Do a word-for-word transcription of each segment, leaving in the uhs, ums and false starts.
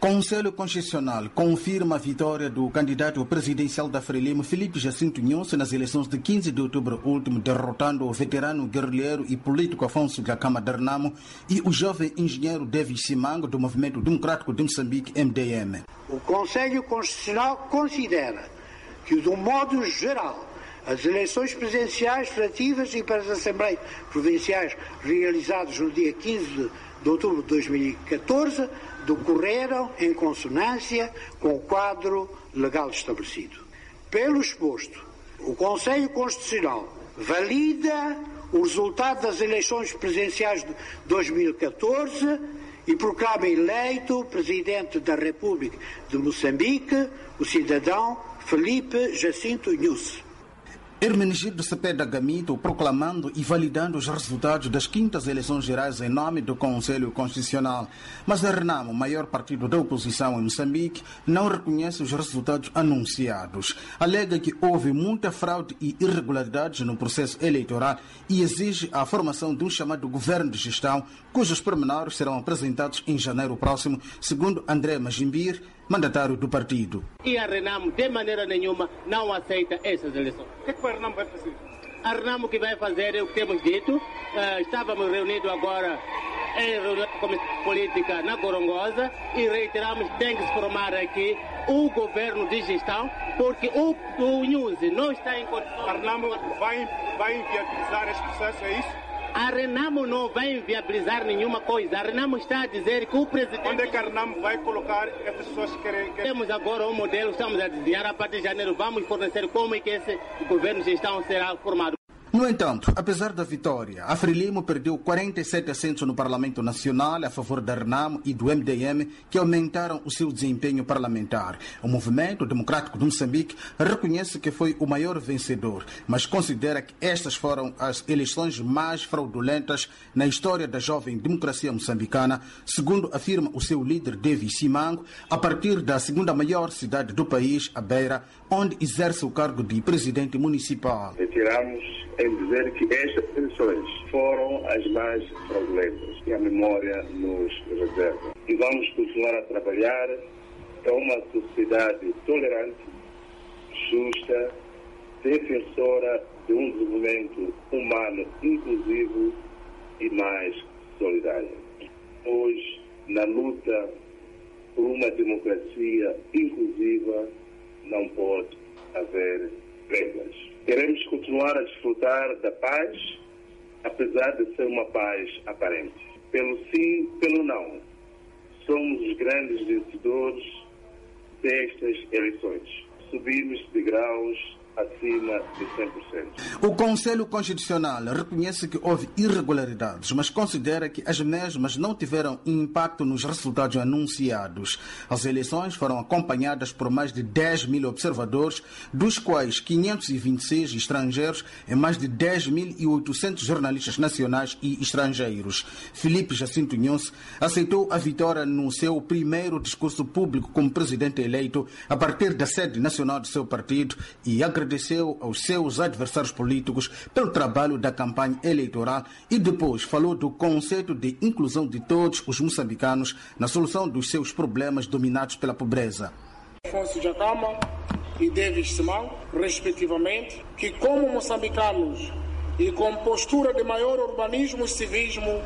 Conselho Constitucional confirma a vitória do candidato presidencial da Frelimo, Filipe Jacinto Inhosse, nas eleições de quinze de outubro último, derrotando o veterano guerrilheiro e político Afonso Dhlakama Dernamo e o jovem engenheiro David Simango, do Movimento Democrático de Moçambique, M D M. O Conselho Constitucional considera que, de um modo geral, as eleições presidenciais, federativas e para as Assembleias Provinciais realizadas no dia quinze de outubro de dois mil e catorze decorreram em consonância com o quadro legal estabelecido. Pelo exposto, o Conselho Constitucional valida o resultado das eleições presidenciais de dois mil e catorze e proclama eleito Presidente da República de Moçambique o cidadão Filipe Jacinto Inhosse. Hermenegildo Cepeda Gamito, proclamando e validando os resultados das quintas eleições gerais em nome do Conselho Constitucional. Mas a Renamo, o maior partido da oposição em Moçambique, não reconhece os resultados anunciados. Alega que houve muita fraude e irregularidades no processo eleitoral e exige a formação de um chamado governo de gestão, cujos pormenores serão apresentados em janeiro próximo, segundo André Majimbir, mandatário do partido. E a Renamo, de maneira nenhuma, não aceita essas eleições. O que, é que a Renamo vai fazer? A Renamo que vai fazer é o que temos dito. Uh, estávamos reunidos agora em reunião da Comissão Política na Gorongosa e reiteramos que tem que se formar aqui o governo de gestão, porque o, o Inhosse não está em condições... A Renamo vai, vai inviabilizar esse processo, é isso? A Renamo não vai inviabilizar nenhuma coisa. A Renamo está a dizer que o presidente... Onde é que a Renamo vai colocar essas pessoas que querem... querem... Temos agora um modelo, estamos a desenhar. A partir de janeiro vamos fornecer como é que esse governo de gestão será formado. No entanto, apesar da vitória, a Frelimo perdeu quarenta e sete assentos no Parlamento Nacional a favor da Renamo e do M D M, que aumentaram o seu desempenho parlamentar. O Movimento Democrático de Moçambique reconhece que foi o maior vencedor, mas considera que estas foram as eleições mais fraudulentas na história da jovem democracia moçambicana, segundo afirma o seu líder David Simango, a partir da segunda maior cidade do país, a Beira, onde exerce o cargo de presidente municipal. Retiramos em dizer que estas eleições foram as mais fraudulentas e a memória nos reserva. E vamos continuar a trabalhar para uma sociedade tolerante, justa, defensora de um desenvolvimento humano inclusivo e mais solidário. Hoje, na luta por uma democracia inclusiva, não pode haver regras. Queremos continuar a desfrutar da paz, apesar de ser uma paz aparente. Pelo sim, pelo não. Somos os grandes vencedores destas eleições. Subimos de graus acima de cem por cento. O Conselho Constitucional reconhece que houve irregularidades, mas considera que as mesmas não tiveram impacto nos resultados anunciados. As eleições foram acompanhadas por mais de dez mil observadores, dos quais quinhentos e vinte e seis estrangeiros e mais de dez mil e oitocentos jornalistas nacionais e estrangeiros. Filipe Jacinto Inhosse aceitou a vitória no seu primeiro discurso público como presidente eleito a partir da sede nacional do seu partido e agradeceu agradeceu aos seus adversários políticos pelo trabalho da campanha eleitoral e depois falou do conceito de inclusão de todos os moçambicanos na solução dos seus problemas dominados pela pobreza. Afonso Dhlakama e David Simango, respectivamente, que como moçambicanos e com postura de maior urbanismo e civismo,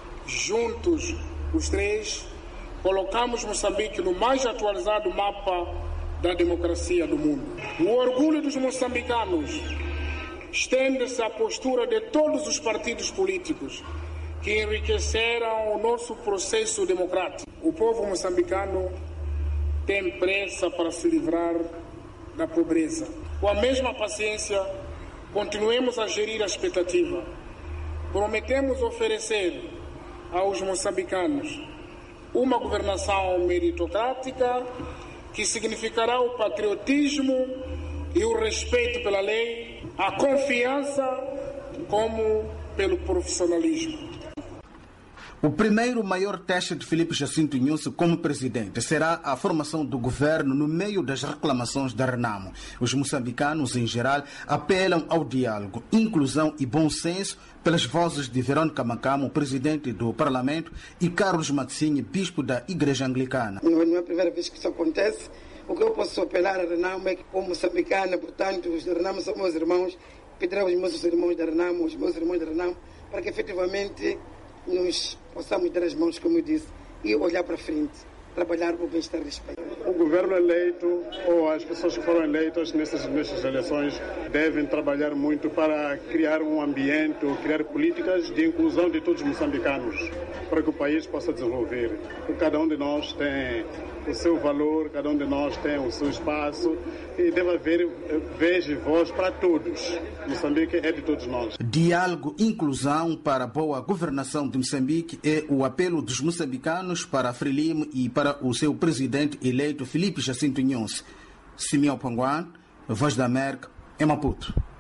juntos os três, colocamos Moçambique no mais atualizado mapa da democracia do mundo. O orgulho dos moçambicanos estende-se à postura de todos os partidos políticos que enriqueceram o nosso processo democrático. O povo moçambicano tem pressa para se livrar da pobreza. Com a mesma paciência, continuemos a gerir a expectativa. Prometemos oferecer aos moçambicanos uma governação meritocrática que significará o patriotismo e o respeito pela lei, a confiança como pelo profissionalismo. O primeiro maior teste de Filipe Jacinto Nyusi como presidente será a formação do governo no meio das reclamações da Renamo. Os moçambicanos, em geral, apelam ao diálogo, inclusão e bom senso pelas vozes de Verônica Macamo, presidente do Parlamento, e Carlos Matsinha, bispo da Igreja Anglicana. Não é a primeira vez que isso acontece. O que eu posso apelar a Renamo é que, como moçambicana, portanto, os da Renamo são meus irmãos, pedir aos meus irmãos da Renamo, os meus irmãos da Renamo, para que efetivamente nós possamos dar as mãos, como eu disse, e olhar para frente, trabalhar para o bem-estar deste país. O governo eleito, ou as pessoas que foram eleitas nessas, nessas eleições, devem trabalhar muito para criar um ambiente, ou criar políticas de inclusão de todos os moçambicanos, para que o país possa desenvolver. Porque cada um de nós tem o seu valor, cada um de nós tem o seu espaço, e deve haver vez e voz para todos. Moçambique é de todos nós. Diálogo, inclusão para a boa governação de Moçambique é o apelo dos moçambicanos para a Frelimo e para o seu presidente eleito Filipe Jacinto Nyusi. Simeão Panguan, Voz da América, em Maputo.